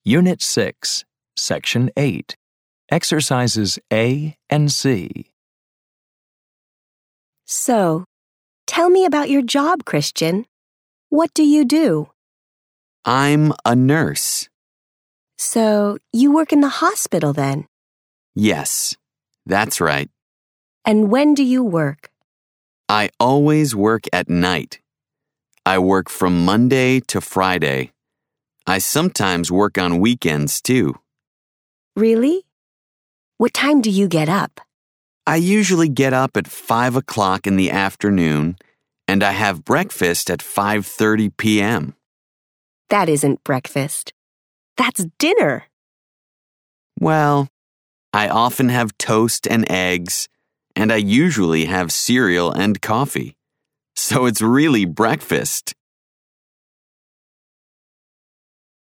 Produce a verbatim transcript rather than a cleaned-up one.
Unit six, Section eight, Exercises A and C. So, tell me about your job, Christian. What do you do? I'm a nurse. So, you work in the hospital then? Yes, that's right. And when do you work? I always work at night. I work from Monday to Friday. I sometimes work on weekends too. Really? What time do you get up? I usually get up at five o'clock in the afternoon, and I have breakfast at five thirty p.m. That isn't breakfast. That's dinner. Well, I often have toast and eggs, and I usually have cereal and coffee. So it's really breakfast.